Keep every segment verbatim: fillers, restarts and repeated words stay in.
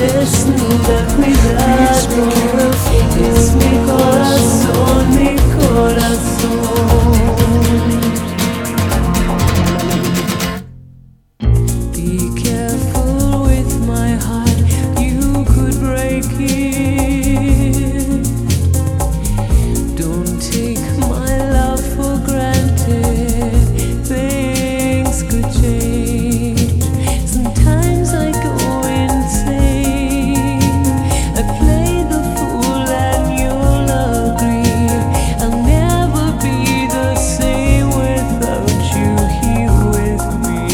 desnuda, cuidado. Es mi corazón, mi corazón. Be careful with my heart, you could break it. Don't take my love for granted, things could change. Sometimes I go insane, I play the fool and you'll agree. I'll never be the same without you here with me.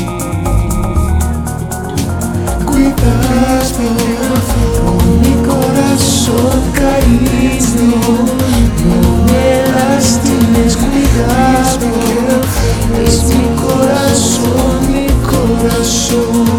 Cuidado con mi corazón caído, no me lastimes, cuidado, es mi corazón, mi corazón.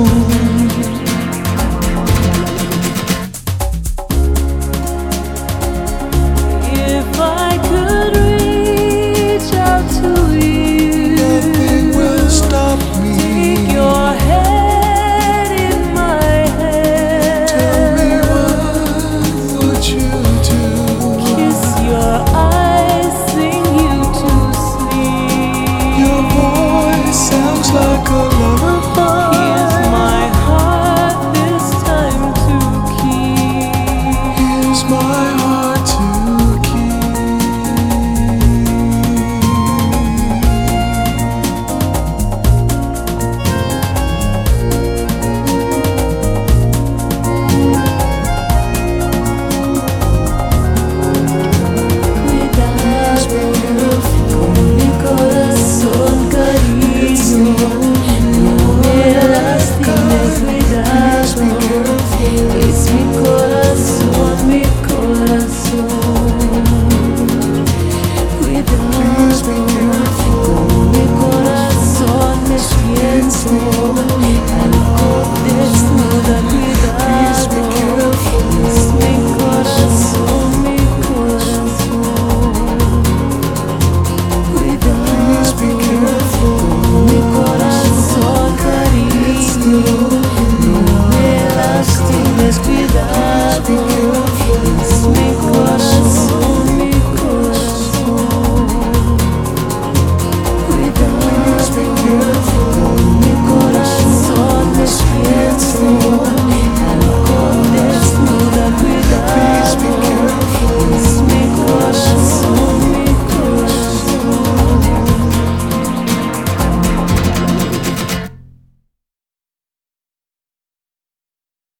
If I could reach out to you, Nothing will stop me. take your head in my hand, Tell me what would you do? kiss your eyes, sing you to sleep. Your voice